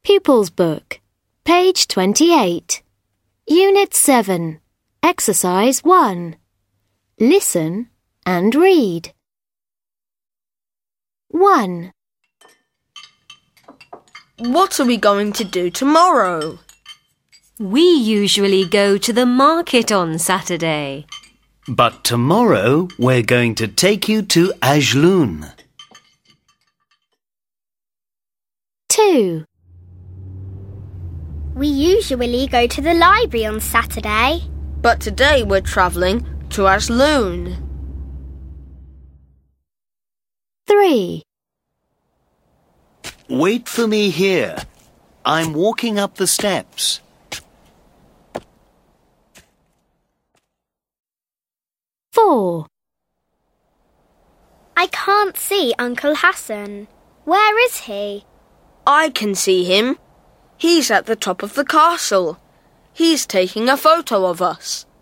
Pupils Book, page 28. Unit 7, Exercise 1. Listen and read. 1. What are we going to do tomorrow? We usually go to the market on Saturday. But tomorrow we're going to take you to Ajloon. 2. We usually go to the library on Saturday. But today we're travelling to Ajloon. 3. Wait for me here. I'm walking up the steps. 4. I can't see Uncle Hassan. Where is he? I can see him. He's at the top of the castle. He's taking a photo of us.